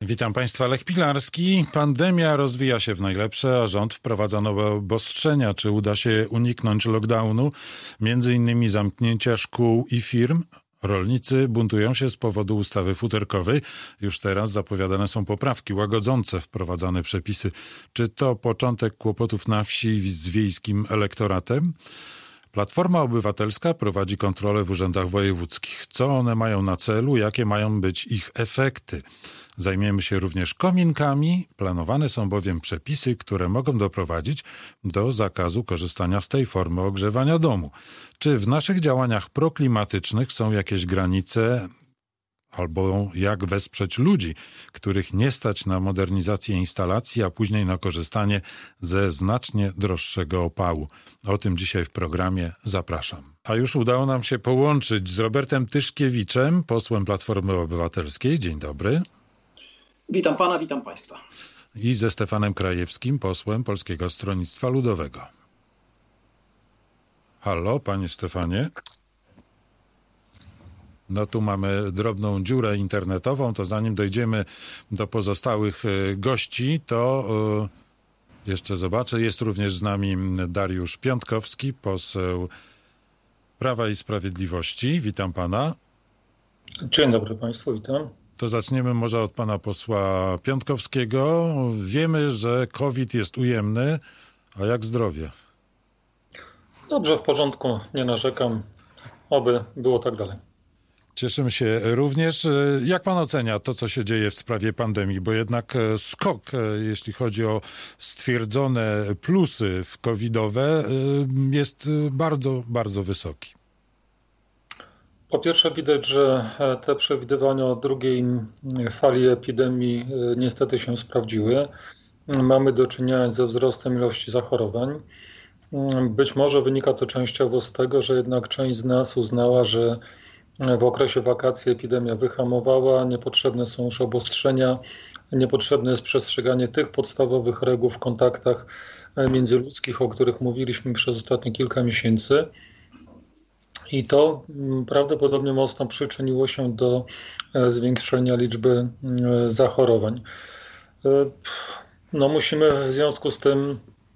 Witam Państwa, Lech Pilarski. Pandemia rozwija się w najlepsze, a rząd wprowadza nowe obostrzenia. Czy uda się uniknąć lockdownu, między innymi zamknięcia szkół i firm? Rolnicy buntują się z powodu ustawy futerkowej. Już teraz zapowiadane są poprawki łagodzące wprowadzane przepisy. Czy to początek kłopotów na wsi z wiejskim elektoratem? Platforma Obywatelska prowadzi kontrolę w urzędach wojewódzkich. Co one mają na celu? Jakie mają być ich efekty? Zajmiemy się również kominkami. Planowane są bowiem przepisy, które mogą doprowadzić do zakazu korzystania z tej formy ogrzewania domu. Czy w naszych działaniach proklimatycznych są jakieś granice? Albo jak wesprzeć ludzi, których nie stać na modernizację instalacji, a później na korzystanie ze znacznie droższego opału. O tym dzisiaj w programie zapraszam. A już udało nam się połączyć z Robertem Tyszkiewiczem, posłem Platformy Obywatelskiej. Dzień dobry. Witam pana, witam państwa. I ze Stefanem Krajewskim, posłem Polskiego Stronnictwa Ludowego. Halo, panie Stefanie. No tu mamy drobną dziurę internetową, to zanim dojdziemy do pozostałych gości, to jeszcze zobaczę. Jest również z nami Dariusz Piątkowski, poseł Prawa i Sprawiedliwości. Witam pana. Dzień dobry państwu, witam. To zaczniemy może od pana posła Piątkowskiego. Wiemy, że COVID jest ujemny, a jak zdrowie? Dobrze, w porządku, nie narzekam. Oby było tak dalej. Cieszymy się również. Jak pan ocenia to, co się dzieje w sprawie pandemii? Bo jednak skok, jeśli chodzi o stwierdzone plusy covidowe, jest bardzo, bardzo wysoki. Po pierwsze widać, że te przewidywania o drugiej fali epidemii niestety się sprawdziły. Mamy do czynienia ze wzrostem ilości zachorowań. Być może wynika to częściowo z tego, że jednak część z nas uznała, że w okresie wakacji epidemia wyhamowała, niepotrzebne są już obostrzenia, niepotrzebne jest przestrzeganie tych podstawowych reguł w kontaktach międzyludzkich, o których mówiliśmy przez ostatnie kilka miesięcy. I to prawdopodobnie mocno przyczyniło się do zwiększenia liczby zachorowań. No, musimy w związku z tym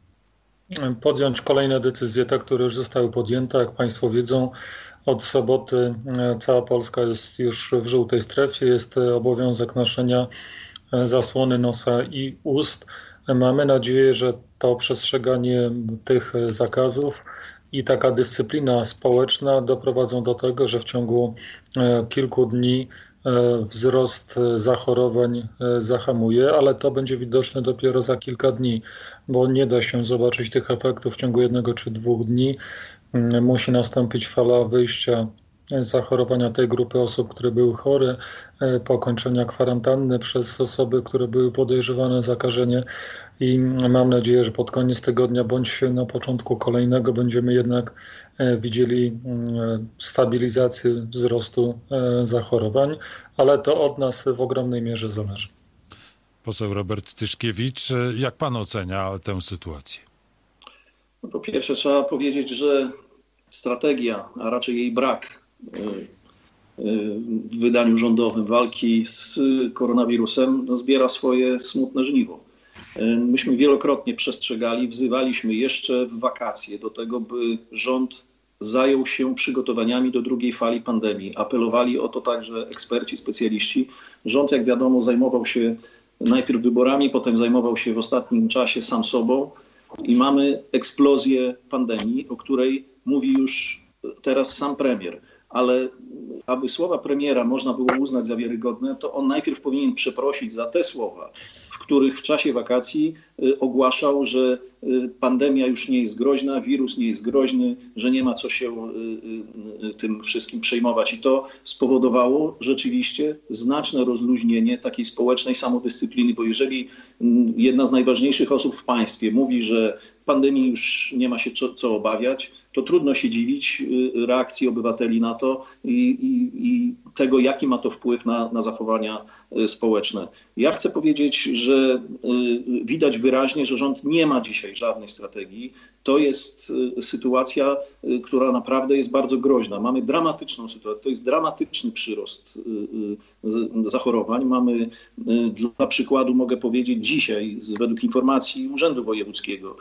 podjąć kolejne decyzje, te, które już zostały podjęte. Jak państwo wiedzą, od soboty cała Polska jest już w żółtej strefie. Jest obowiązek noszenia zasłony nosa i ust. Mamy nadzieję, że to przestrzeganie tych zakazów i taka dyscyplina społeczna doprowadzą do tego, że w ciągu kilku dni wzrost zachorowań zahamuje, ale to będzie widoczne dopiero za kilka dni, bo nie da się zobaczyć tych efektów w ciągu 1 czy 2 dni. Musi nastąpić fala wyjścia zachorowania tej grupy osób, które były chore, pokończenia kwarantanny przez osoby, które były podejrzewane o zakażenie i mam nadzieję, że pod koniec tygodnia bądź na początku kolejnego będziemy jednak widzieli stabilizację wzrostu zachorowań, ale to od nas w ogromnej mierze zależy. Poseł Robert Tyszkiewicz, jak pan ocenia tę sytuację? No, po pierwsze trzeba powiedzieć, że strategia, a raczej jej brak w wydaniu rządowym walki z koronawirusem zbiera swoje smutne żniwo. Myśmy wielokrotnie przestrzegali, wzywaliśmy jeszcze w wakacje do tego, by rząd zajął się przygotowaniami do drugiej fali pandemii. Apelowali o to także eksperci, specjaliści. Rząd, jak wiadomo, zajmował się najpierw wyborami, potem zajmował się w ostatnim czasie sam sobą i mamy eksplozję pandemii, o której mówi już teraz sam premier. Ale aby słowa premiera można było uznać za wiarygodne, to on najpierw powinien przeprosić za te słowa, w których w czasie wakacji ogłaszał, że pandemia już nie jest groźna, wirus nie jest groźny, że nie ma co się tym wszystkim przejmować. I to spowodowało rzeczywiście znaczne rozluźnienie takiej społecznej samodyscypliny, bo jeżeli jedna z najważniejszych osób w państwie mówi, że pandemii już nie ma się co obawiać, to trudno się dziwić reakcji obywateli na to i tego, jaki ma to wpływ na zachowania społeczne. Ja chcę powiedzieć, że widać wyraźnie, że rząd nie ma dzisiaj żadnej strategii. To jest sytuacja, która naprawdę jest bardzo groźna. Mamy dramatyczną sytuację, to jest dramatyczny przyrost zachorowań. Mamy, dla przykładu mogę powiedzieć, dzisiaj według informacji Urzędu Wojewódzkiego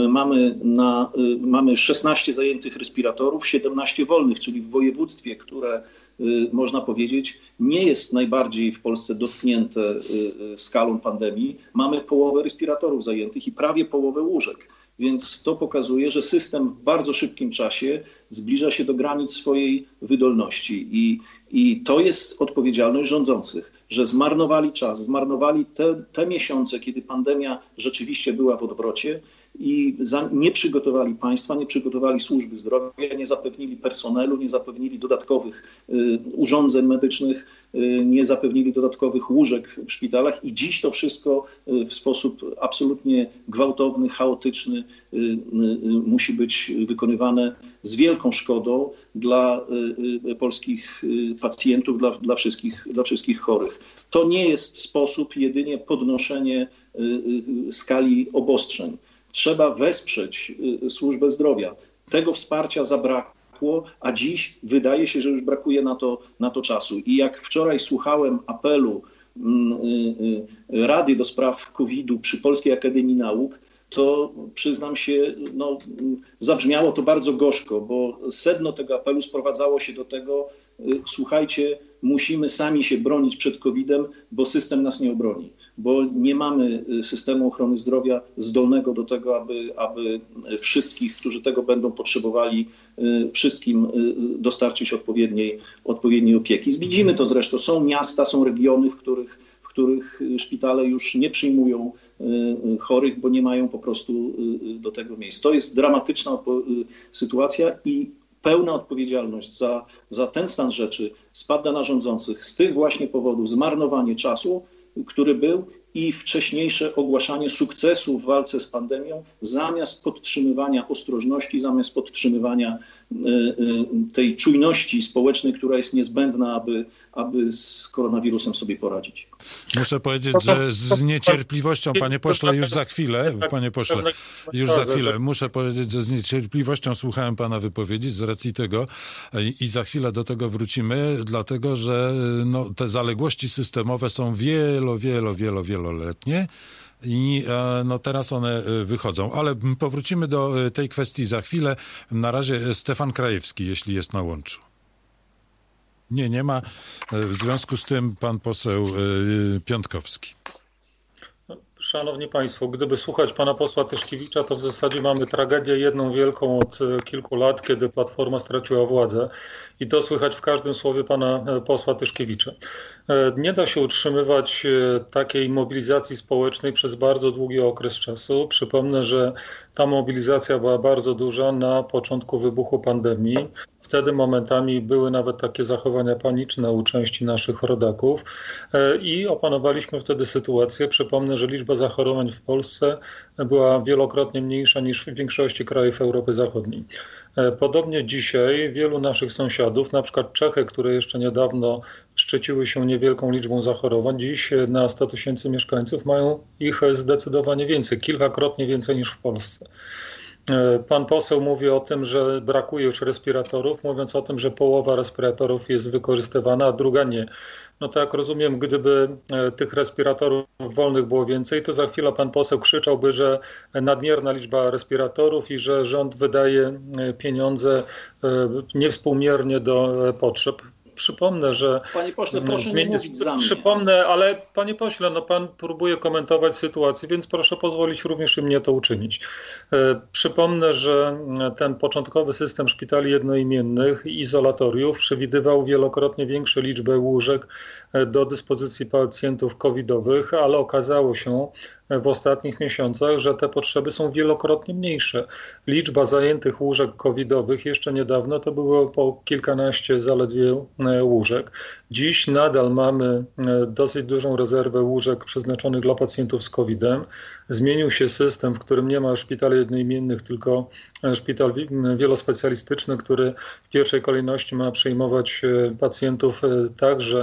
mamy 16 zajętych respiratorów, 17 wolnych, czyli w województwie, które można powiedzieć nie jest najbardziej w Polsce dotknięte skalą pandemii. Mamy połowę respiratorów zajętych i prawie połowę łóżek. Więc to pokazuje, że system w bardzo szybkim czasie zbliża się do granic swojej wydolności. I to jest odpowiedzialność rządzących, że zmarnowali czas, zmarnowali te miesiące, kiedy pandemia rzeczywiście była w odwrocie i nie przygotowali państwa, nie przygotowali służby zdrowia, nie zapewnili personelu, nie zapewnili dodatkowych urządzeń medycznych, nie zapewnili dodatkowych łóżek w szpitalach i dziś to wszystko w sposób absolutnie gwałtowny, chaotyczny musi być wykonywane z wielką szkodą dla polskich pacjentów, dla wszystkich chorych. To nie jest sposób jedynie podnoszenie skali obostrzeń. Trzeba wesprzeć służbę zdrowia. Tego wsparcia zabrakło, a dziś wydaje się, że już brakuje na to czasu. I jak wczoraj słuchałem apelu Rady do spraw COVID-u przy Polskiej Akademii Nauk, to przyznam się, zabrzmiało to bardzo gorzko, bo sedno tego apelu sprowadzało się do tego, słuchajcie, musimy sami się bronić przed COVID-em, bo system nas nie obroni, bo nie mamy systemu ochrony zdrowia zdolnego do tego, aby wszystkich, którzy tego będą potrzebowali, wszystkim dostarczyć odpowiedniej opieki. Widzimy to zresztą, są miasta, są regiony, w których szpitale już nie przyjmują chorych, bo nie mają po prostu do tego miejsc. To jest dramatyczna sytuacja i pełna odpowiedzialność za ten stan rzeczy spada na rządzących z tych właśnie powodów. Zmarnowanie czasu, który był i wcześniejsze ogłaszanie sukcesu w walce z pandemią zamiast podtrzymywania ostrożności, zamiast podtrzymywania tej czujności społecznej, która jest niezbędna, aby z koronawirusem sobie poradzić. Muszę powiedzieć, że z niecierpliwością, panie pośle, już za chwilę, muszę powiedzieć, że z niecierpliwością słuchałem pana wypowiedzi z racji tego i za chwilę do tego wrócimy, dlatego że te zaległości systemowe są wieloletnie. I teraz one wychodzą. Ale powrócimy do tej kwestii za chwilę. Na razie Stefan Krajewski, jeśli jest na łączu. Nie ma. W związku z tym pan poseł Piątkowski. Szanowni Państwo, gdyby słuchać pana posła Tyszkiewicza, to w zasadzie mamy tragedię jedną wielką od kilku lat, kiedy Platforma straciła władzę. I to słychać w każdym słowie pana posła Tyszkiewicza. Nie da się utrzymywać takiej mobilizacji społecznej przez bardzo długi okres czasu. Przypomnę, że ta mobilizacja była bardzo duża na początku wybuchu pandemii. Wtedy momentami były nawet takie zachowania paniczne u części naszych rodaków i opanowaliśmy wtedy sytuację. Przypomnę, że liczba zachorowań w Polsce była wielokrotnie mniejsza niż w większości krajów Europy Zachodniej. Podobnie dzisiaj wielu naszych sąsiadów, na przykład Czechy, które jeszcze niedawno szczyciły się niewielką liczbą zachorowań, dziś na 100 000 mieszkańców mają ich zdecydowanie więcej, kilkakrotnie więcej niż w Polsce. Pan poseł mówi o tym, że brakuje już respiratorów, mówiąc o tym, że połowa respiratorów jest wykorzystywana, a druga nie. No to jak rozumiem, gdyby tych respiratorów wolnych było więcej, to za chwilę pan poseł krzyczałby, że nadmierna liczba respiratorów i że rząd wydaje pieniądze niewspółmiernie do potrzeb. Przypomnę, że... Panie pośle, proszę nie mówić za mnie. Przypomnę, ale panie pośle, pan próbuje komentować sytuację, więc proszę pozwolić również i mnie to uczynić. Przypomnę, że ten początkowy system szpitali jednoimiennych i izolatoriów przewidywał wielokrotnie większą liczbę łóżek do dyspozycji pacjentów covidowych, ale okazało się w ostatnich miesiącach, że te potrzeby są wielokrotnie mniejsze. Liczba zajętych łóżek covidowych jeszcze niedawno to było po kilkanaście zaledwie łóżek. Dziś nadal mamy dosyć dużą rezerwę łóżek przeznaczonych dla pacjentów z COVID-em. Zmienił się system, w którym nie ma szpitali jednoimiennych, tylko szpital wielospecjalistyczny, który w pierwszej kolejności ma przyjmować pacjentów także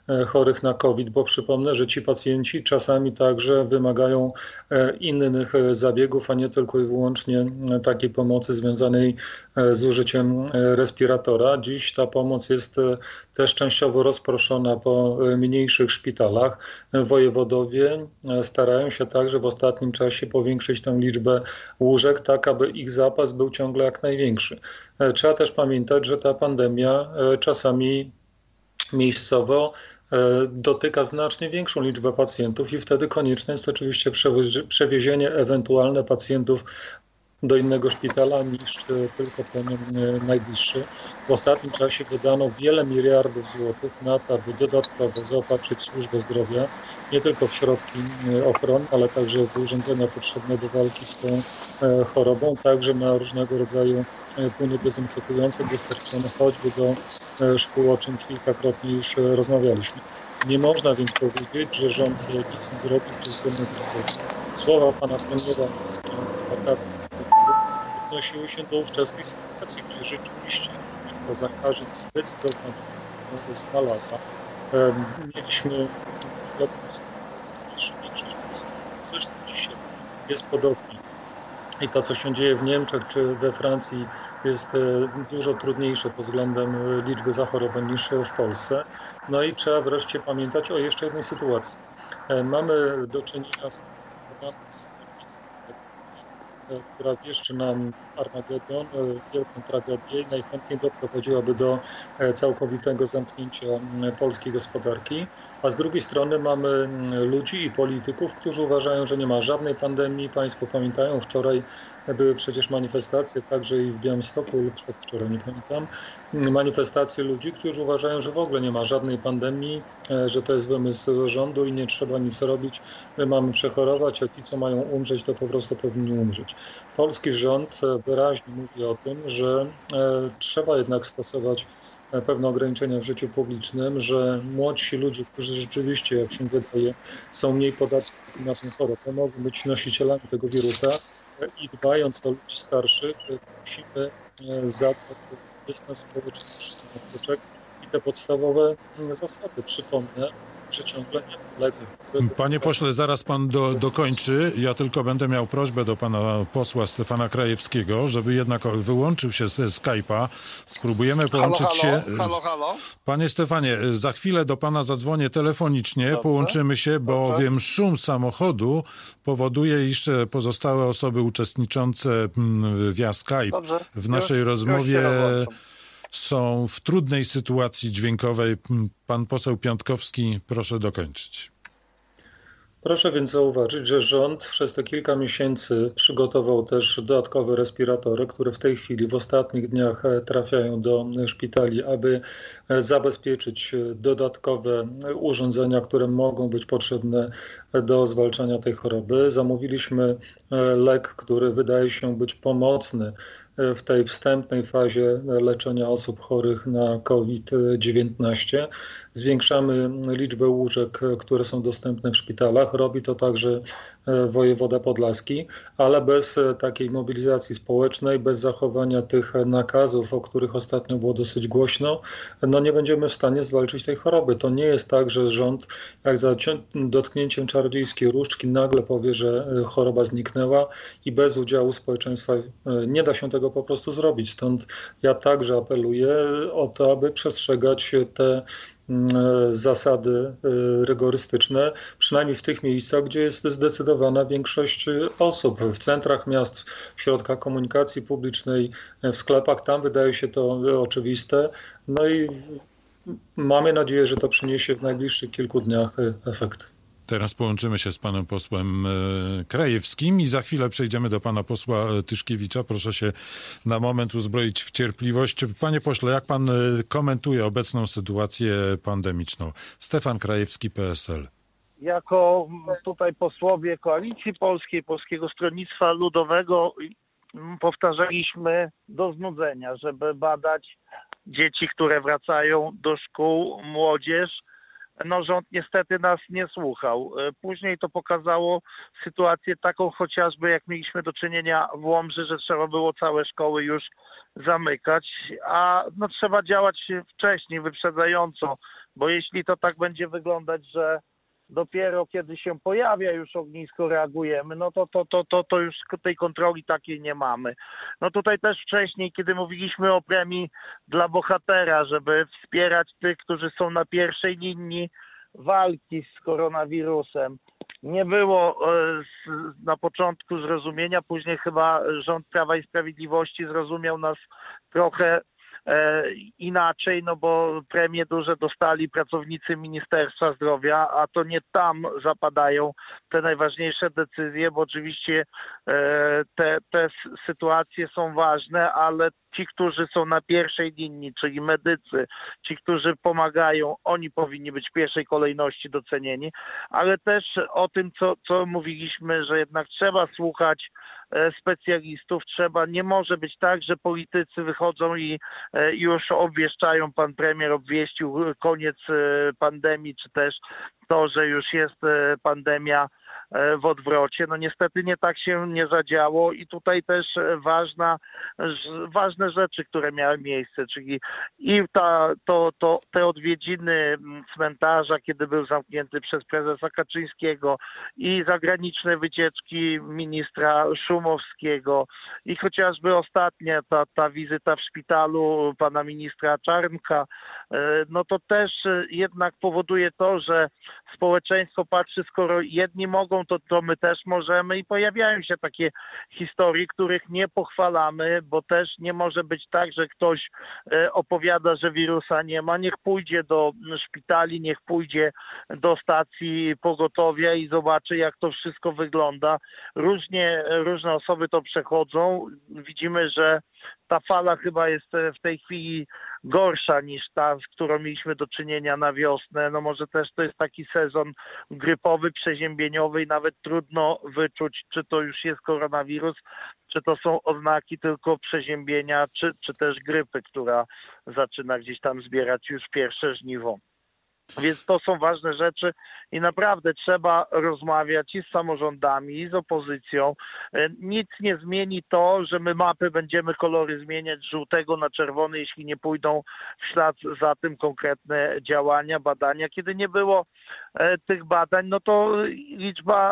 chorych na COVID, bo przypomnę, że ci pacjenci czasami także wymagają innych zabiegów, a nie tylko i wyłącznie takiej pomocy związanej z użyciem respiratora. Dziś ta pomoc jest też częściowo rozproszona po mniejszych szpitalach. Wojewodowie starają się także w ostatnim czasie powiększyć tę liczbę łóżek, tak aby ich zapas był ciągle jak największy. Trzeba też pamiętać, że ta pandemia czasami miejscowo dotyka znacznie większą liczbę pacjentów i wtedy konieczne jest oczywiście przewiezienie ewentualne pacjentów do innego szpitala niż tylko ten najbliższy. W ostatnim czasie wydano wiele miliardów złotych na to, aby dodatkowo zaopatrzyć służbę zdrowia nie tylko w środki ochrony, ale także w urządzenia potrzebne do walki z tą chorobą, także na różnego rodzaju płyny dezynfekujące dostarczone choćby do szkół, o czym kilkakrotnie już rozmawialiśmy. Nie można więc powiedzieć, że rząd nic nie zrobił ze względu na kryzys. Słowa pana premiera z wakacji odnosiły się do ówczesnej sytuacji, gdzie rzeczywiście liczba zakażeń zdecydowanie zmalała. Mieliśmy lepszą sytuację niż większość państw. Zresztą dzisiaj jest podobnie. I to, co się dzieje w Niemczech czy we Francji, jest dużo trudniejsze pod względem liczby zachorowań niż w Polsce. No i trzeba wreszcie pamiętać o jeszcze jednej sytuacji. Mamy do czynienia z która wieszczy nam Armagedon, wielką tragedię i najchętniej doprowadziłaby do całkowitego zamknięcia polskiej gospodarki. A z drugiej strony mamy ludzi i polityków, którzy uważają, że nie ma żadnej pandemii. Państwo pamiętają, wczoraj były przecież manifestacje, także i w Białymstoku lub przedwczoraj, nie pamiętam, manifestacje ludzi, którzy uważają, że w ogóle nie ma żadnej pandemii, że to jest wymysł rządu i nie trzeba nic robić. My mamy przechorować, a ci, co mają umrzeć, to po prostu powinni umrzeć. Polski rząd wyraźnie mówi o tym, że trzeba jednak stosować pewne ograniczenia w życiu publicznym, że młodsi ludzie, którzy rzeczywiście, jak się wydaje, są mniej podatni na tę chorobę, mogą być nosicielami tego wirusa i dbając o ludzi starszych, musimy zadbać o dystans społeczny i te podstawowe zasady. Przypomnę, że ciągle nie ulega. Panie pośle, zaraz pan dokończy. Ja tylko będę miał prośbę do pana posła Stefana Krajewskiego, żeby jednak wyłączył się ze Skype'a. Spróbujemy połączyć się. Halo. Panie Stefanie, za chwilę do pana zadzwonię telefonicznie. Dobrze. Połączymy się, bowiem szum samochodu powoduje, iż pozostałe osoby uczestniczące via Skype w naszej rozmowie są w trudnej sytuacji dźwiękowej. Pan poseł Piątkowski, proszę dokończyć. Proszę więc zauważyć, że rząd przez te kilka miesięcy przygotował też dodatkowe respiratory, które w tej chwili w ostatnich dniach trafiają do szpitali, aby zabezpieczyć dodatkowe urządzenia, które mogą być potrzebne do zwalczania tej choroby. Zamówiliśmy lek, który wydaje się być pomocny w tej wstępnej fazie leczenia osób chorych na COVID-19. Zwiększamy liczbę łóżek, które są dostępne w szpitalach. Robi to także wojewoda podlaski, ale bez takiej mobilizacji społecznej, bez zachowania tych nakazów, o których ostatnio było dosyć głośno, no nie będziemy w stanie zwalczyć tej choroby. To nie jest tak, że rząd jak za dotknięciem czarodziejskiej różdżki nagle powie, że choroba zniknęła i bez udziału społeczeństwa nie da się tego po prostu zrobić. Stąd ja także apeluję o to, aby przestrzegać te zasady rygorystyczne, przynajmniej w tych miejscach, gdzie jest zdecydowana większość osób. W centrach miast, w środkach komunikacji publicznej, w sklepach, tam wydaje się to oczywiste. No i mamy nadzieję, że to przyniesie w najbliższych kilku dniach efekt. Teraz połączymy się z panem posłem Krajewskim i za chwilę przejdziemy do pana posła Tyszkiewicza. Proszę się na moment uzbroić w cierpliwość. Panie pośle, jak pan komentuje obecną sytuację pandemiczną? Stefan Krajewski, PSL. Jako tutaj posłowie Koalicji Polskiej, Polskiego Stronnictwa Ludowego powtarzaliśmy do znudzenia, żeby badać dzieci, które wracają do szkół, młodzież. No rząd niestety nas nie słuchał. Później to pokazało sytuację taką chociażby, jak mieliśmy do czynienia w Łomży, że trzeba było całe szkoły już zamykać, a no trzeba działać wcześniej, wyprzedzająco. bo jeśli to tak będzie wyglądać, że dopiero kiedy się pojawia już ognisko reagujemy, no to już tej kontroli takiej nie mamy. No tutaj też wcześniej, kiedy mówiliśmy o premii dla bohatera, żeby wspierać tych, którzy są na pierwszej linii walki z koronawirusem, nie było na początku zrozumienia, później chyba rząd Prawa i Sprawiedliwości zrozumiał nas trochę inaczej, no bo premie duże dostali pracownicy Ministerstwa Zdrowia, a to nie tam zapadają te najważniejsze decyzje, bo oczywiście te sytuacje są ważne, ale ci, którzy są na pierwszej linii, czyli medycy, ci, którzy pomagają, oni powinni być w pierwszej kolejności docenieni, ale też o tym, co mówiliśmy, że jednak trzeba słuchać specjalistów, nie może być tak, że politycy wychodzą i już obwieszczają, pan premier obwieścił koniec pandemii, czy też to, że już jest pandemia w odwrocie. No niestety nie tak się nie zadziało i tutaj też ważne rzeczy, które miały miejsce, czyli i te odwiedziny cmentarza, kiedy był zamknięty przez prezesa Kaczyńskiego, i zagraniczne wycieczki ministra Szumowskiego, i chociażby ostatnia ta wizyta w szpitalu pana ministra Czarnka, no to też jednak powoduje to, że społeczeństwo patrzy, skoro jedni mogą, to my też możemy, i pojawiają się takie historie, których nie pochwalamy, bo też nie może być tak, że ktoś opowiada, że wirusa nie ma. Niech pójdzie do szpitali, niech pójdzie do stacji pogotowia i zobaczy, jak to wszystko wygląda. Różne osoby to przechodzą. Widzimy, że ta fala chyba jest w tej chwili gorsza niż ta, z którą mieliśmy do czynienia na wiosnę. No może też to jest taki sezon grypowy, przeziębieniowy i nawet trudno wyczuć, czy to już jest koronawirus, czy to są oznaki tylko przeziębienia, czy też grypy, która zaczyna gdzieś tam zbierać już pierwsze żniwo. Więc to są ważne rzeczy i naprawdę trzeba rozmawiać i z samorządami, i z opozycją. Nic nie zmieni to, że my mapy będziemy kolory zmieniać z żółtego na czerwony, jeśli nie pójdą w ślad za tym konkretne działania, badania. Kiedy nie było tych badań, no to liczba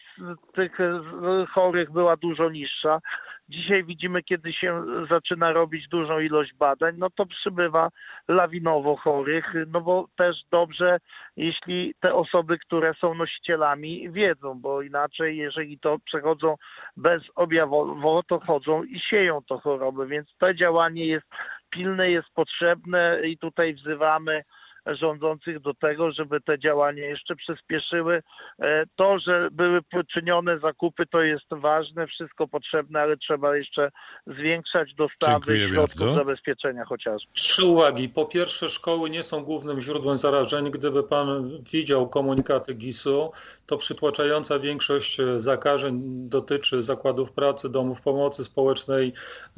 tych chorych była dużo niższa. Dzisiaj widzimy, kiedy się zaczyna robić dużą ilość badań, no to przybywa lawinowo chorych, no bo też dobrze, jeśli te osoby, które są nosicielami, wiedzą, bo inaczej, jeżeli to przechodzą bezobjawowo, to chodzą i sieją to chorobę, więc to działanie jest pilne, jest potrzebne i tutaj wzywamy rządzących do tego, żeby te działania jeszcze przyspieszyły. To, że były poczynione zakupy, to jest ważne, wszystko potrzebne, ale trzeba jeszcze zwiększać dostawy środków zabezpieczenia chociażby. 3 uwagi. Po pierwsze, szkoły nie są głównym źródłem zarażeń. Gdyby pan widział komunikaty GIS-u, to przytłaczająca większość zakażeń dotyczy zakładów pracy, domów pomocy społecznej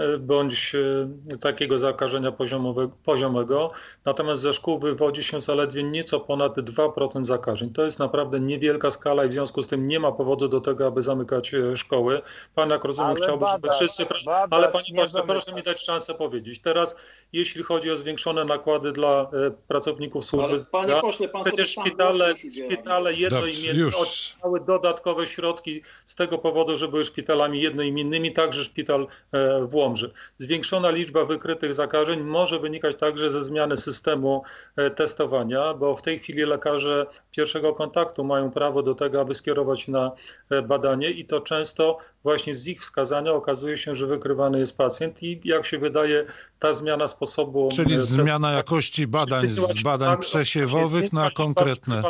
bądź takiego zakażenia poziomego. Natomiast ze szkół wywodzi się zaledwie nieco ponad 2% zakażeń. To jest naprawdę niewielka skala i w związku z tym nie ma powodu do tego, aby zamykać szkoły. Pan, jak rozumiem, chciałby, żeby wszyscy... Ale panie pośle, proszę mi dać szansę powiedzieć. Teraz, jeśli chodzi o zwiększone nakłady dla pracowników służby zdrowia, panie pośle, pan przecież szpitale jednoimienne otrzymały dodatkowe środki z tego powodu, że były szpitalami jednoimiennymi, także szpital w Łomży. Zwiększona liczba wykrytych zakażeń może wynikać także ze zmiany systemu testowania, bo w tej chwili lekarze pierwszego kontaktu mają prawo do tego, aby skierować na badanie i to często właśnie z ich wskazania okazuje się, że wykrywany jest pacjent i jak się wydaje, ta zmiana sposobu... Czyli zmiana jakości badań z badań przesiewowych na konkretne...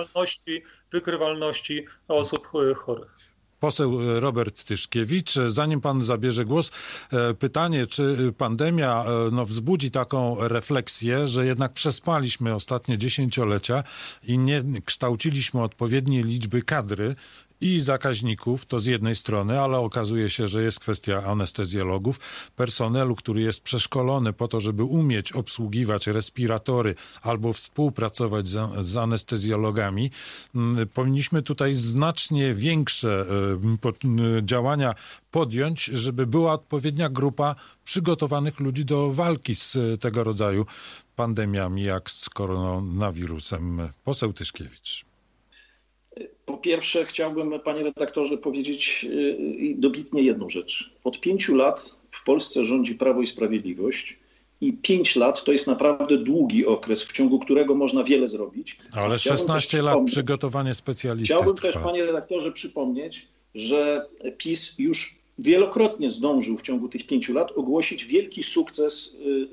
Wykrywalności osób chorych. Poseł Robert Tyszkiewicz, zanim pan zabierze głos, pytanie, czy pandemia wzbudzi taką refleksję, że jednak przespaliśmy ostatnie dziesięciolecia i nie kształciliśmy odpowiedniej liczby kadry i zakaźników, to z jednej strony, ale okazuje się, że jest kwestia anestezjologów, personelu, który jest przeszkolony po to, żeby umieć obsługiwać respiratory albo współpracować z anestezjologami. Powinniśmy tutaj znacznie większe działania podjąć, żeby była odpowiednia grupa przygotowanych ludzi do walki z tego rodzaju pandemiami, jak z koronawirusem. Poseł Tyszkiewicz. Po pierwsze chciałbym, panie redaktorze, powiedzieć dobitnie jedną rzecz. Od 5 lat w Polsce rządzi Prawo i Sprawiedliwość i 5 lat to jest naprawdę długi okres, w ciągu którego można wiele zrobić. Ale 16 lat przygotowanie specjalistów Chciałbym trwa. też, panie redaktorze, przypomnieć, że PiS już wielokrotnie zdążył w ciągu tych 5 lat ogłosić wielki sukces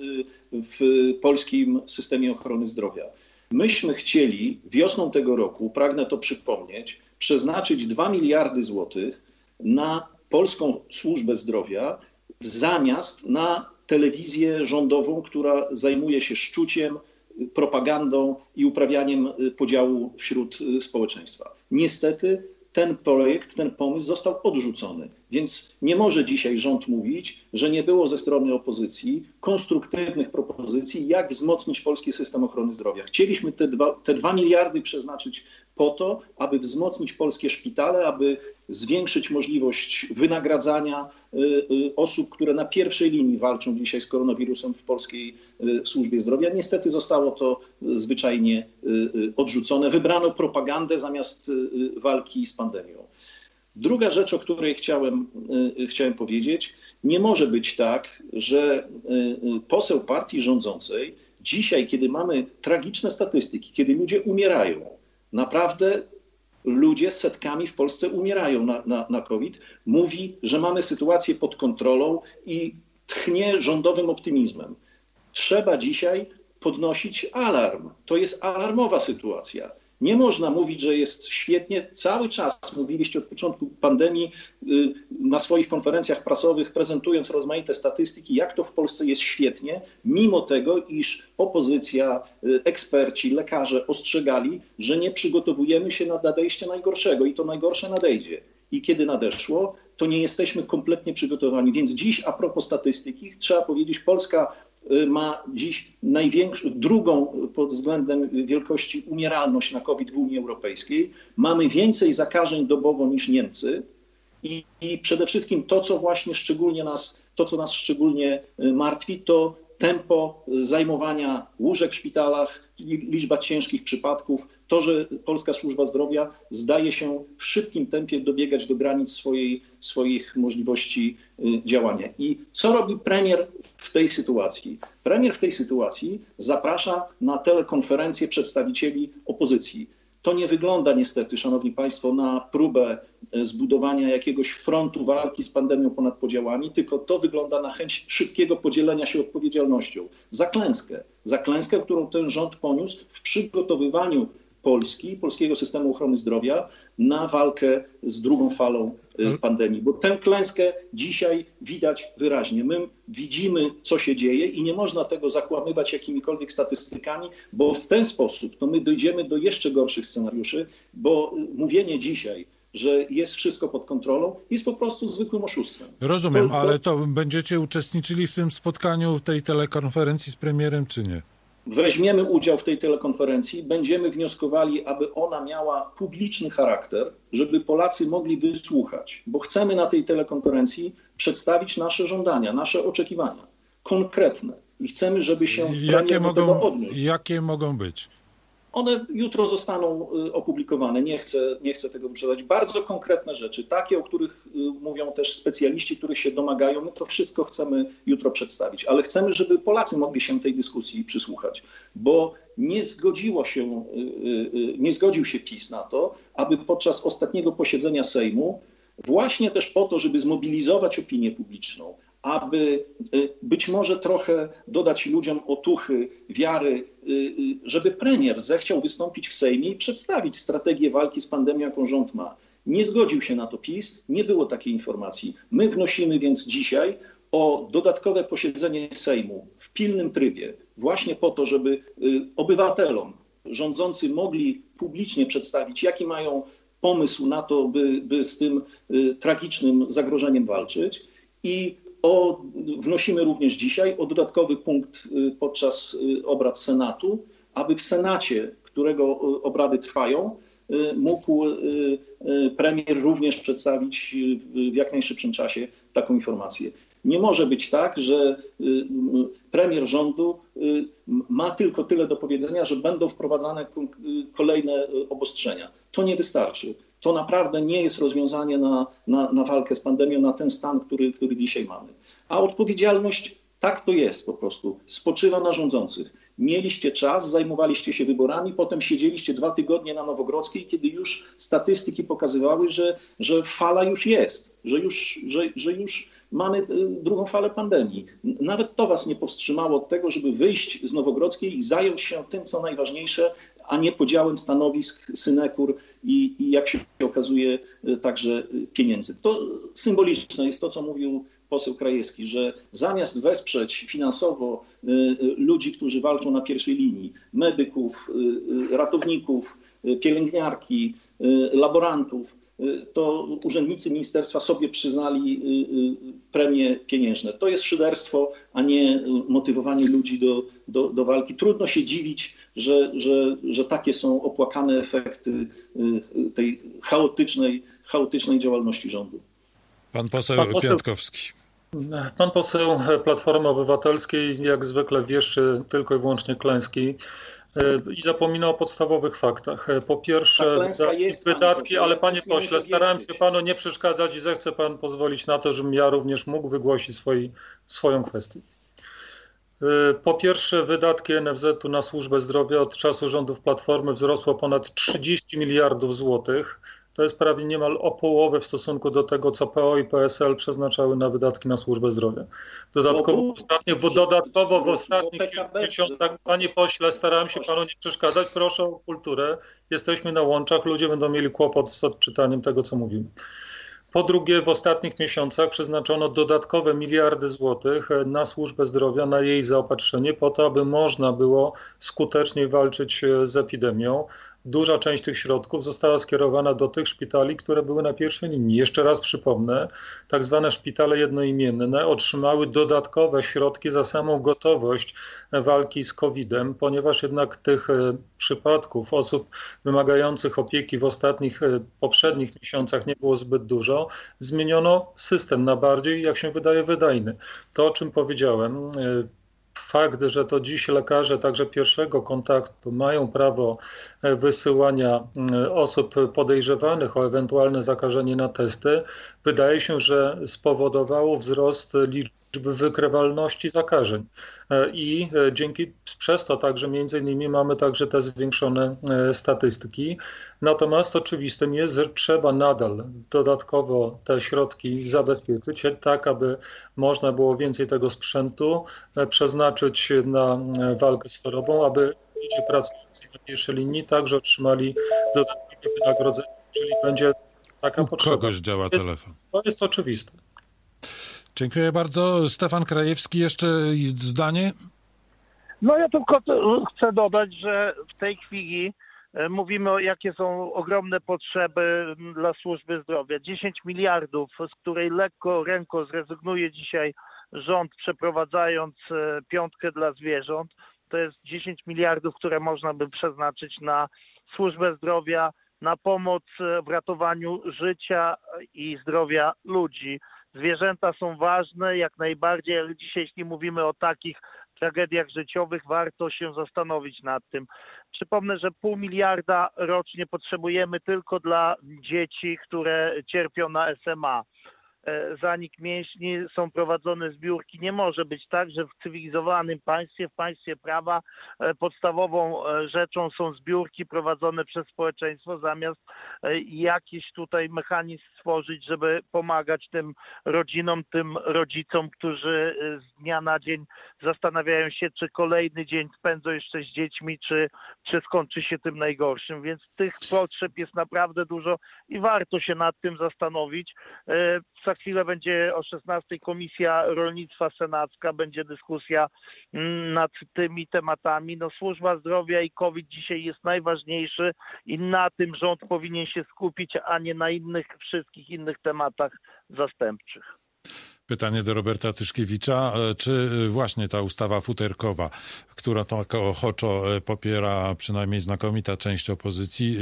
w polskim systemie ochrony zdrowia. Myśmy chcieli wiosną tego roku, pragnę to przypomnieć, przeznaczyć 2 miliardy złotych na polską służbę zdrowia zamiast na telewizję rządową, która zajmuje się szczuciem, propagandą i uprawianiem podziału wśród społeczeństwa. Niestety ten projekt, ten pomysł został odrzucony, więc nie może dzisiaj rząd mówić, że nie było ze strony opozycji konstruktywnych propozycji, jak wzmocnić polski system ochrony zdrowia. Chcieliśmy te 2 miliardy przeznaczyć po to, aby wzmocnić polskie szpitale, aby zwiększyć możliwość wynagradzania osób, które na pierwszej linii walczą dzisiaj z koronawirusem w polskiej służbie zdrowia. Niestety zostało to zwyczajnie odrzucone. Wybrano propagandę zamiast walki z pandemią. Druga rzecz, o której chciałem powiedzieć, nie może być tak, że poseł partii rządzącej dzisiaj, kiedy mamy tragiczne statystyki, kiedy ludzie umierają, naprawdę ludzie setkami w Polsce umierają na COVID, mówi, że mamy sytuację pod kontrolą i tchnie rządowym optymizmem. Trzeba dzisiaj podnosić alarm. To jest alarmowa sytuacja. Nie można mówić, że jest świetnie. Cały czas mówiliście od początku pandemii na swoich konferencjach prasowych, prezentując rozmaite statystyki, jak to w Polsce jest świetnie, mimo tego, iż opozycja, eksperci, lekarze ostrzegali, że nie przygotowujemy się na nadejście najgorszego i to najgorsze nadejdzie. I kiedy nadeszło, to nie jesteśmy kompletnie przygotowani. Więc dziś a propos statystyki, trzeba powiedzieć, Polska ma dziś drugą pod względem wielkości umieralność na COVID w Unii Europejskiej. Mamy więcej zakażeń dobowo niż Niemcy i przede wszystkim to, co nas szczególnie martwi, to tempo zajmowania łóżek w szpitalach, liczba ciężkich przypadków, to, że polska służba zdrowia zdaje się w szybkim tempie dobiegać do granic swoich możliwości działania. I co robi premier w tej sytuacji? Premier w tej sytuacji zaprasza na telekonferencję przedstawicieli opozycji. To nie wygląda niestety, szanowni państwo, na próbę zbudowania jakiegoś frontu walki z pandemią ponad podziałami, tylko to wygląda na chęć szybkiego podzielenia się odpowiedzialnością za klęskę, którą ten rząd poniósł w przygotowywaniu polskiego systemu ochrony zdrowia na walkę z drugą falą pandemii. Bo tę klęskę dzisiaj widać wyraźnie. My widzimy, co się dzieje i nie można tego zakłamywać jakimikolwiek statystykami, bo w ten sposób to my dojdziemy do jeszcze gorszych scenariuszy, bo mówienie dzisiaj, że jest wszystko pod kontrolą, jest po prostu zwykłym oszustwem. Rozumiem, ale to będziecie uczestniczyli w tym spotkaniu, tej telekonferencji z premierem, czy nie? Weźmiemy udział w tej telekonferencji, będziemy wnioskowali, aby ona miała publiczny charakter, żeby Polacy mogli wysłuchać, bo chcemy na tej telekonferencji przedstawić nasze żądania, nasze oczekiwania, konkretne i chcemy, żeby się premier do tego odniósł. Jakie mogą być? One jutro zostaną opublikowane, nie chcę tego wyprzedzać. Bardzo konkretne rzeczy, takie, o których mówią też specjaliści, których się domagają, my to wszystko chcemy jutro przedstawić, ale chcemy, żeby Polacy mogli się tej dyskusji przysłuchać, bo nie zgodził się PiS na to, aby podczas ostatniego posiedzenia Sejmu, właśnie też po to, żeby zmobilizować opinię publiczną, aby być może trochę dodać ludziom otuchy, wiary, żeby premier zechciał wystąpić w Sejmie i przedstawić strategię walki z pandemią, jaką rząd ma. Nie zgodził się na to PiS, nie było takiej informacji. My wnosimy więc dzisiaj o dodatkowe posiedzenie Sejmu w pilnym trybie, właśnie po to, żeby obywatelom rządzący mogli publicznie przedstawić, jaki mają pomysł na to, by z tym tragicznym zagrożeniem walczyć. I wnosimy również dzisiaj o dodatkowy punkt podczas obrad Senatu, aby w Senacie, którego obrady trwają, mógł premier również przedstawić w jak najszybszym czasie taką informację. Nie może być tak, że premier rządu ma tylko tyle do powiedzenia, że będą wprowadzane kolejne obostrzenia. To nie wystarczy. To naprawdę nie jest rozwiązanie na walkę z pandemią, na ten stan, który dzisiaj mamy. A odpowiedzialność, tak to jest po prostu, spoczywa na rządzących. Mieliście czas, zajmowaliście się wyborami, potem siedzieliście 2 tygodnie na Nowogrodzkiej, kiedy już statystyki pokazywały, że fala już jest, że już mamy drugą falę pandemii. Nawet to was nie powstrzymało od tego, żeby wyjść z Nowogrodzkiej i zająć się tym, co najważniejsze, a nie podziałem stanowisk, synekur i jak się okazuje także pieniędzy. To symboliczne jest to, co mówił poseł Krajewski, że zamiast wesprzeć finansowo ludzi, którzy walczą na pierwszej linii, medyków, ratowników, pielęgniarki, laborantów, to urzędnicy ministerstwa sobie przyznali premie pieniężne. To jest szyderstwo, a nie motywowanie ludzi do walki. Trudno się dziwić, że takie są opłakane efekty tej chaotycznej działalności rządu. Pan poseł Kwiatkowski. Pan poseł Platformy Obywatelskiej jak zwykle wieszczy tylko i wyłącznie klęski i zapomina o podstawowych faktach. Po pierwsze wydatki, ale panie pośle, starałem się panu nie przeszkadzać i zechce pan pozwolić na to, żebym ja również mógł wygłosić swoją kwestię. Po pierwsze, wydatki NFZ-u na służbę zdrowia od czasu rządów Platformy wzrosło ponad 30 miliardów złotych. To jest prawie niemal o połowę w stosunku do tego, co PO i PSL przeznaczały na wydatki na służbę zdrowia. Dodatkowo w ostatnich kilku miesiącach, panie pośle, starałem się panu nie przeszkadzać, proszę o kulturę. Jesteśmy na łączach, ludzie będą mieli kłopot z odczytaniem tego, co mówimy. Po drugie, w ostatnich miesiącach przeznaczono dodatkowe miliardy złotych na służbę zdrowia, na jej zaopatrzenie, po to, aby można było skuteczniej walczyć z epidemią. Duża część tych środków została skierowana do tych szpitali, które były na pierwszej linii. Jeszcze raz przypomnę, tak zwane szpitale jednoimienne otrzymały dodatkowe środki za samą gotowość walki z COVID-em, ponieważ jednak tych przypadków osób wymagających opieki w poprzednich miesiącach nie było zbyt dużo. Zmieniono system na bardziej, jak się wydaje, wydajny. To, o czym powiedziałem, fakt, że to dziś lekarze także pierwszego kontaktu mają prawo wysyłania osób podejrzewanych o ewentualne zakażenie na testy, wydaje się, że spowodowało wzrost liczby wykrywalności zakażeń. I przez to także między innymi mamy także te zwiększone statystyki. Natomiast oczywistym jest, że trzeba nadal dodatkowo te środki zabezpieczyć, tak aby można było więcej tego sprzętu przeznaczyć na walkę z chorobą, aby ludzie pracujący na pierwszej linii także otrzymali dodatkowe wynagrodzenie, jeżeli będzie taka potrzeba. Kogoś działa telefon. To jest oczywiste. Dziękuję bardzo. Stefan Krajewski, jeszcze zdanie? No ja tylko chcę dodać, że w tej chwili mówimy o jakie są ogromne potrzeby dla służby zdrowia. 10 miliardów, z której lekko ręką zrezygnuje dzisiaj rząd, przeprowadzając piątkę dla zwierząt. To jest 10 miliardów, które można by przeznaczyć na służbę zdrowia, na pomoc w ratowaniu życia i zdrowia ludzi. Zwierzęta są ważne jak najbardziej, ale dzisiaj jeśli mówimy o takich tragediach życiowych, warto się zastanowić nad tym. Przypomnę, że 0,5 miliarda rocznie potrzebujemy tylko dla dzieci, które cierpią na SMA. Zanik mięśni, są prowadzone zbiórki. Nie może być tak, że w cywilizowanym państwie, w państwie prawa podstawową rzeczą są zbiórki prowadzone przez społeczeństwo, zamiast jakiś tutaj mechanizm stworzyć, żeby pomagać tym rodzinom, tym rodzicom, którzy z dnia na dzień zastanawiają się, czy kolejny dzień spędzą jeszcze z dziećmi, czy skończy się tym najgorszym. Więc tych potrzeb jest naprawdę dużo i warto się nad tym zastanowić. za chwilę będzie o 16:00 Komisja Rolnictwa Senacka, będzie dyskusja nad tymi tematami. No, służba zdrowia i COVID dzisiaj jest najważniejszy i na tym rząd powinien się skupić, a nie na wszystkich innych tematach zastępczych. Pytanie do Roberta Tyszkiewicza. Czy właśnie ta ustawa futerkowa, która tak ochoczo popiera przynajmniej znakomita część opozycji,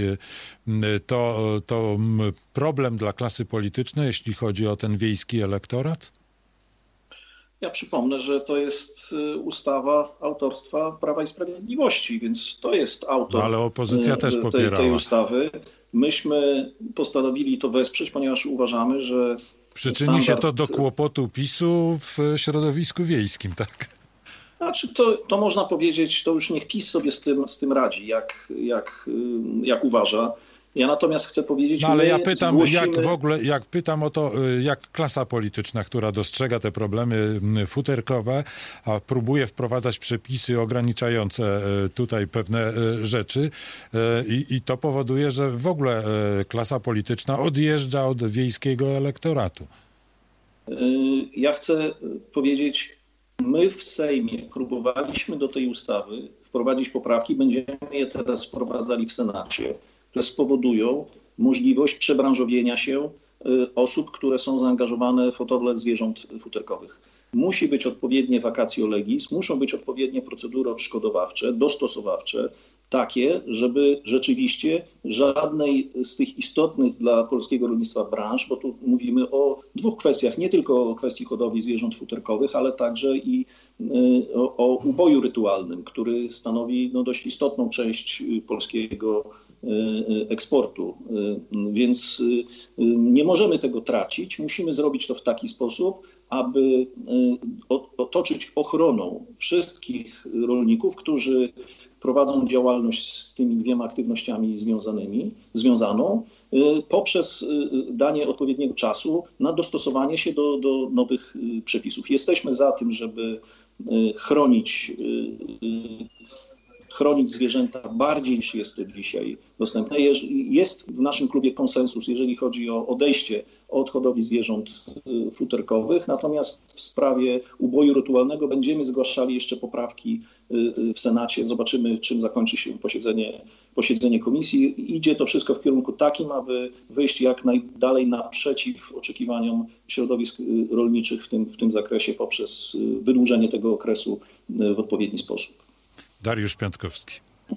to problem dla klasy politycznej, jeśli chodzi o ten wiejski elektorat? Ja przypomnę, że to jest ustawa autorstwa Prawa i Sprawiedliwości, więc to jest autor ale opozycja też tej ustawy. Myśmy postanowili to wesprzeć, ponieważ uważamy, że przyczyni się to do kłopotu PiS-u w środowisku wiejskim, tak? Znaczy to można powiedzieć, to już niech PiS sobie z tym radzi, jak uważa. Ja natomiast chcę powiedzieć, no, ale ja pytam, jak pytam o to, jak klasa polityczna, która dostrzega te problemy futerkowe, a próbuje wprowadzać przepisy ograniczające tutaj pewne rzeczy i to powoduje, że w ogóle klasa polityczna odjeżdża od wiejskiego elektoratu. Ja chcę powiedzieć, my w Sejmie próbowaliśmy do tej ustawy wprowadzić poprawki, będziemy je teraz wprowadzali w Senacie, które spowodują możliwość przebranżowienia się osób, które są zaangażowane w hodowlę zwierząt futerkowych. Musi być odpowiednie vacatio legis, muszą być odpowiednie procedury odszkodowawcze, dostosowawcze, takie, żeby rzeczywiście żadnej z tych istotnych dla polskiego rolnictwa branż, bo tu mówimy o dwóch kwestiach, nie tylko o kwestii hodowli zwierząt futerkowych, ale także i o uboju rytualnym, który stanowi dość istotną część polskiego eksportu. Więc nie możemy tego tracić. Musimy zrobić to w taki sposób, aby otoczyć ochroną wszystkich rolników, którzy prowadzą działalność z tymi dwiema aktywnościami związaną, poprzez danie odpowiedniego czasu na dostosowanie się do nowych przepisów. Jesteśmy za tym, żeby chronić zwierzęta bardziej niż jest to dzisiaj dostępne. Jest w naszym klubie konsensus, jeżeli chodzi o odejście od hodowli zwierząt futerkowych, natomiast w sprawie uboju rytualnego będziemy zgłaszali jeszcze poprawki w Senacie. Zobaczymy, czym zakończy się posiedzenie komisji. Idzie to wszystko w kierunku takim, aby wyjść jak najdalej naprzeciw oczekiwaniom środowisk rolniczych w tym zakresie poprzez wydłużenie tego okresu w odpowiedni sposób. Dariusz Piątkowski.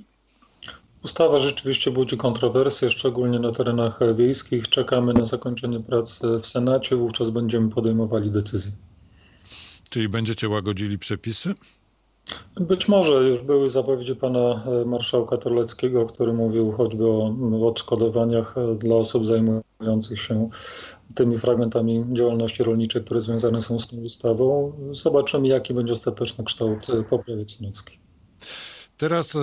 Ustawa rzeczywiście budzi kontrowersje, szczególnie na terenach wiejskich. Czekamy na zakończenie prac w Senacie, wówczas będziemy podejmowali decyzje. Czyli będziecie łagodzili przepisy? Być może już były zapowiedzi pana marszałka Terleckiego, który mówił choćby o odszkodowaniach dla osób zajmujących się tymi fragmentami działalności rolniczej, które związane są z tą ustawą. Zobaczymy, jaki będzie ostateczny kształt poprawek senackich. Teraz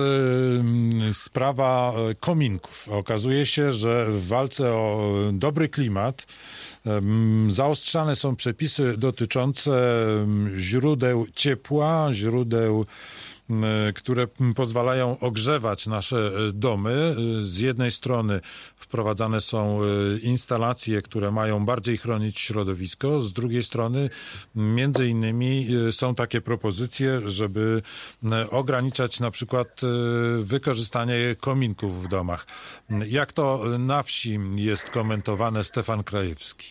sprawa kominków. Okazuje się, że w walce o dobry klimat zaostrzane są przepisy dotyczące źródeł ciepła, źródeł, które pozwalają ogrzewać nasze domy. Z jednej strony wprowadzane są instalacje, które mają bardziej chronić środowisko, z drugiej strony między innymi są takie propozycje, żeby ograniczać na przykład wykorzystanie kominków w domach. Jak to na wsi jest komentowane? Stefan Krajewski.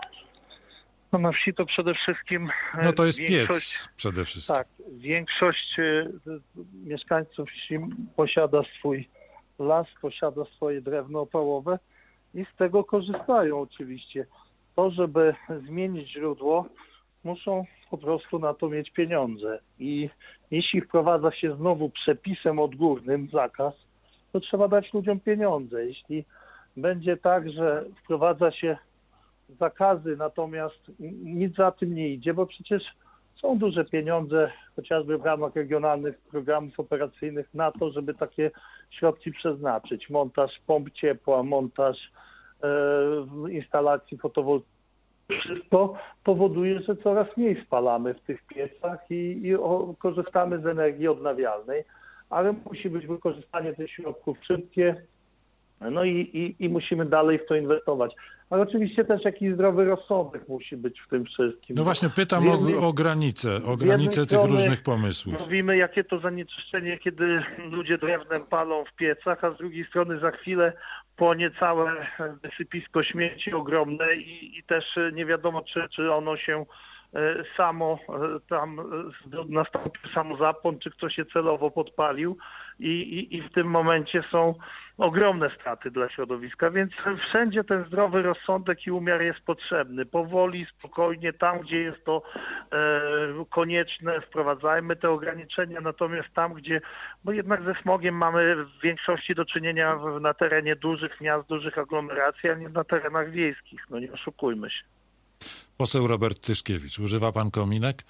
No na wsi to przede wszystkim... No to jest piec przede wszystkim. Tak, większość mieszkańców wsi posiada swój las, posiada swoje drewno opałowe i z tego korzystają oczywiście. To, żeby zmienić źródło, muszą po prostu na to mieć pieniądze. I jeśli wprowadza się znowu przepisem odgórnym zakaz, to trzeba dać ludziom pieniądze. Jeśli będzie tak, że wprowadza się zakazy, natomiast nic za tym nie idzie, bo przecież są duże pieniądze, chociażby w ramach regionalnych programów operacyjnych na to, żeby takie środki przeznaczyć. Montaż pomp ciepła, montaż instalacji fotowoltaicznych. Wszystko powoduje, że coraz mniej spalamy w tych piecach i korzystamy z energii odnawialnej, ale musi być wykorzystanie tych środków szybkie, no i musimy dalej w to inwestować. Ale oczywiście też jakiś zdrowy rozsądek musi być w tym wszystkim. No właśnie pytam o granice tych różnych pomysłów. Mówimy, jakie to zanieczyszczenie, kiedy ludzie drewnem palą w piecach, a z drugiej strony za chwilę płonie całe wysypisko śmieci ogromne i też nie wiadomo, czy ono się samo tam nastąpił samozapłon, czy ktoś się celowo podpalił i w tym momencie są ogromne straty dla środowiska, więc wszędzie ten zdrowy rozsądek i umiar jest potrzebny. Powoli, spokojnie, tam gdzie jest to konieczne, wprowadzajmy te ograniczenia, natomiast tam gdzie, bo jednak ze smogiem mamy w większości do czynienia na terenie dużych miast, dużych aglomeracji, a nie na terenach wiejskich, no nie oszukujmy się. Poseł Robert Tyszkiewicz, używa pan kominek?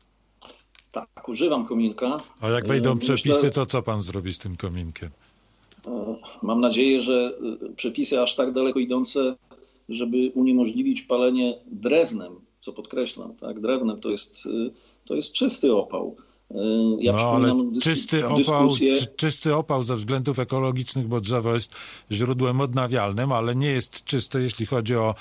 Tak, używam kominka. A jak wejdą przepisy, to co pan zrobi z tym kominkiem? Mam nadzieję, że przepisy aż tak daleko idące, żeby uniemożliwić palenie drewnem, co podkreślam, tak, drewnem to jest czysty opał. Ja ale czysty opał ze względów ekologicznych, bo drzewo jest źródłem odnawialnym, ale nie jest czyste, jeśli chodzi o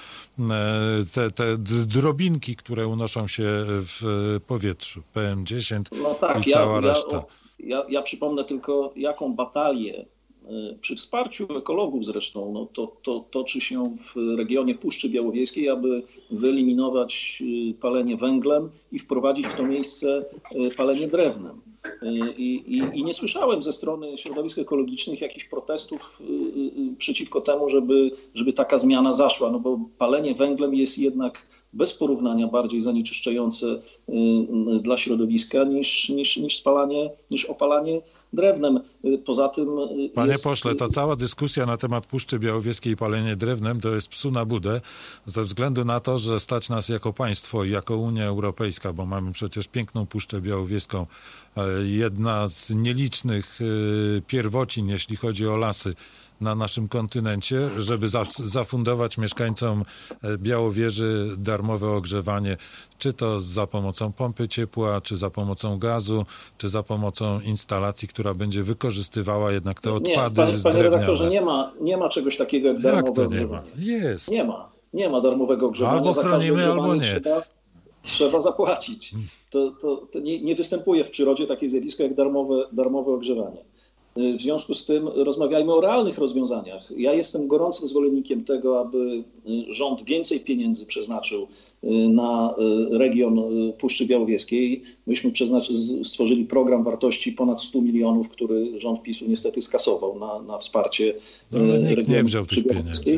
te drobinki, które unoszą się w powietrzu, PM10 i cała reszta. Ja przypomnę tylko, jaką batalię przy wsparciu ekologów zresztą, no to toczy się w regionie Puszczy Białowieskiej, aby wyeliminować palenie węglem i wprowadzić w to miejsce palenie drewnem. I nie słyszałem ze strony środowisk ekologicznych jakichś protestów przeciwko temu, żeby taka zmiana zaszła, no bo palenie węglem jest jednak bez porównania bardziej zanieczyszczające dla środowiska niż opalanie drewnem. Poza tym Panie pośle, ta cała dyskusja na temat Puszczy Białowieskiej i palenie drewnem to jest psu na budę, ze względu na to, że stać nas jako państwo i jako Unia Europejska, bo mamy przecież piękną Puszczę Białowieską, jedna z nielicznych pierwocin, jeśli chodzi o lasy na naszym kontynencie, żeby zafundować mieszkańcom Białowieży darmowe ogrzewanie, czy to za pomocą pompy ciepła, czy za pomocą gazu, czy za pomocą instalacji, która będzie wykorzystywała jednak te odpady z drewniane. Panie redaktorze, nie ma czegoś takiego jak darmowe ogrzewanie. Jest. Nie ma darmowego ogrzewania. Albo chronimy, albo nie. Trzeba zapłacić. To nie występuje w przyrodzie takie zjawisko jak darmowe ogrzewanie. W związku z tym rozmawiajmy o realnych rozwiązaniach. Ja jestem gorącym zwolennikiem tego, aby rząd więcej pieniędzy przeznaczył na region Puszczy Białowieskiej. Myśmy stworzyli program wartości ponad 100 milionów, który rząd PiS-u niestety skasował na wsparcie nikt nie wziął tych pieniędzy.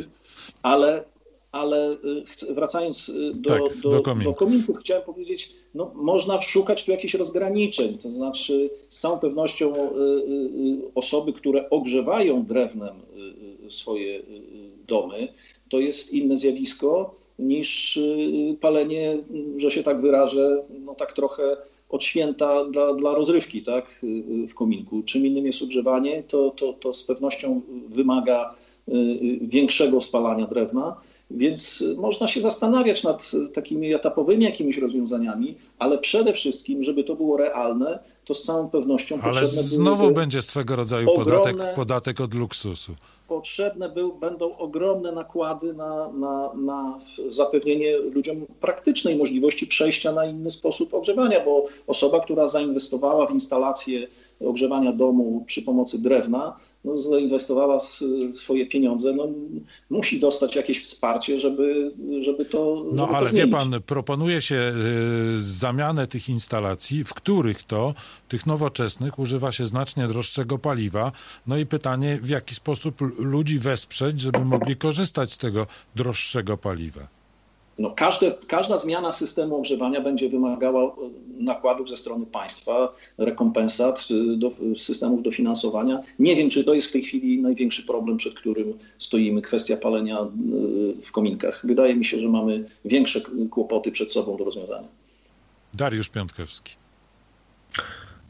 Ale wracając do kominków, chciałem powiedzieć, no, można szukać tu jakichś rozgraniczeń. To znaczy z całą pewnością osoby, które ogrzewają drewnem swoje domy, to jest inne zjawisko niż palenie, że się tak wyrażę, no tak trochę od święta dla rozrywki, tak, w kominku. Czym innym jest ogrzewanie, to z pewnością wymaga większego spalania drewna. Więc można się zastanawiać nad takimi etapowymi jakimiś rozwiązaniami, ale przede wszystkim, żeby to było realne, to z całą pewnością potrzebne znowu będzie swego rodzaju podatek od luksusu. Potrzebne będą ogromne nakłady na zapewnienie ludziom praktycznej możliwości przejścia na inny sposób ogrzewania, bo osoba, która zainwestowała w instalację ogrzewania domu przy pomocy drewna, zainwestowała swoje pieniądze, musi dostać jakieś wsparcie, żeby to ale zmienić. wie pan, proponuje się zamianę tych instalacji, w których tych nowoczesnych używa się znacznie droższego paliwa. No i pytanie, w jaki sposób ludzi wesprzeć, żeby mogli korzystać z tego droższego paliwa? No, każda zmiana systemu ogrzewania będzie wymagała nakładów ze strony państwa, rekompensat, systemów dofinansowania. Nie wiem, czy to jest w tej chwili największy problem, przed którym stoimy, kwestia palenia w kominkach. Wydaje mi się, że mamy większe kłopoty przed sobą do rozwiązania. Dariusz Piątkowski.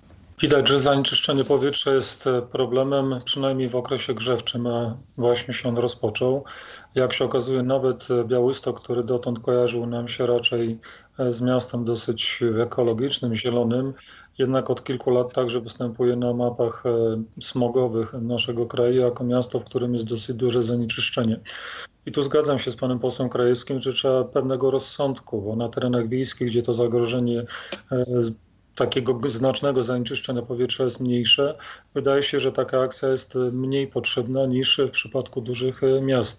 Widać, że zanieczyszczenie powietrza jest problemem, przynajmniej w okresie grzewczym, a właśnie się on rozpoczął. Jak się okazuje, nawet Białystok, który dotąd kojarzył nam się raczej z miastem dosyć ekologicznym, zielonym, jednak od kilku lat także występuje na mapach smogowych naszego kraju jako miasto, w którym jest dosyć duże zanieczyszczenie. I tu zgadzam się z panem posłem Krajewskim, że trzeba pewnego rozsądku, bo na terenach wiejskich, gdzie to zagrożenie takiego znacznego zanieczyszczenia powietrza jest mniejsze, wydaje się, że taka akcja jest mniej potrzebna niż w przypadku dużych miast.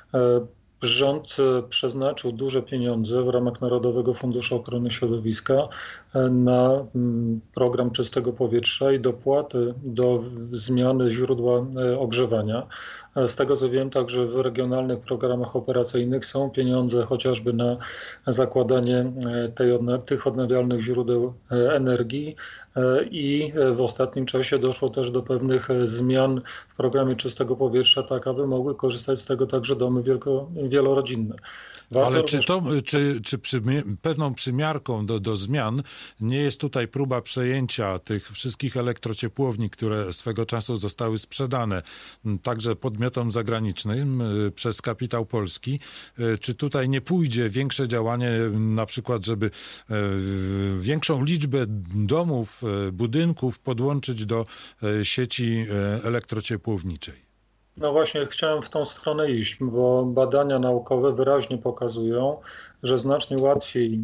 Rząd przeznaczył duże pieniądze w ramach Narodowego Funduszu Ochrony Środowiska na program czystego powietrza i dopłaty do zmiany źródła ogrzewania. Z tego co wiem, także w regionalnych programach operacyjnych są pieniądze chociażby na zakładanie tych odnawialnych źródeł energii i w ostatnim czasie doszło też do pewnych zmian w programie czystego powietrza, tak aby mogły korzystać z tego także domy wielorodzinne. Ale czy pewną przymiarką do zmian nie jest tutaj próba przejęcia tych wszystkich elektrociepłowni, które swego czasu zostały sprzedane także podmiotom zagranicznym przez kapitał polski? Czy tutaj nie pójdzie większe działanie, na przykład, żeby większą liczbę domów, budynków podłączyć do sieci elektrociepłowniczej? No właśnie chciałem w tą stronę iść, bo badania naukowe wyraźnie pokazują, że znacznie łatwiej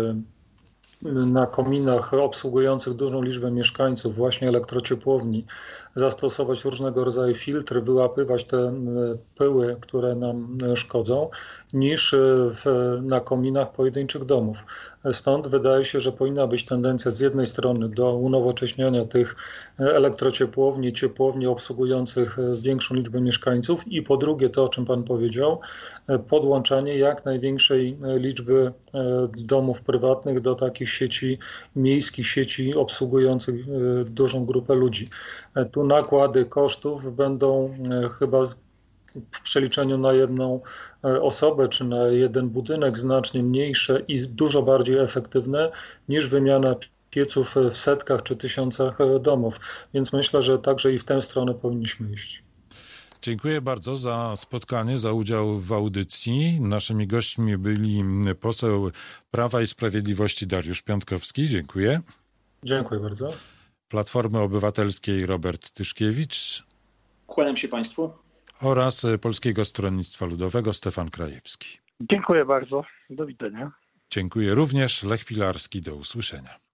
na kominach obsługujących dużą liczbę mieszkańców, właśnie elektrociepłowni, zastosować różnego rodzaju filtry, wyłapywać te pyły, które nam szkodzą, niż na kominach pojedynczych domów. Stąd wydaje się, że powinna być tendencja z jednej strony do unowocześniania tych elektrociepłowni, ciepłowni obsługujących większą liczbę mieszkańców i po drugie to, o czym pan powiedział, podłączanie jak największej liczby domów prywatnych do takich sieci miejskich, sieci obsługujących dużą grupę ludzi. Tu nakłady kosztów będą chyba w przeliczeniu na jedną osobę czy na jeden budynek znacznie mniejsze i dużo bardziej efektywne niż wymiana pieców w setkach czy tysiącach domów. Więc myślę, że także i w tę stronę powinniśmy iść. Dziękuję bardzo za spotkanie, za udział w audycji. Naszymi gośćmi byli poseł Prawa i Sprawiedliwości Dariusz Piontkowski. Dziękuję. Dziękuję bardzo. Platformy Obywatelskiej Robert Tyszkiewicz. Kłaniam się państwu. Oraz Polskiego Stronnictwa Ludowego Stefan Krajewski. Dziękuję bardzo. Do widzenia. Dziękuję również. Lech Pilarski. Do usłyszenia.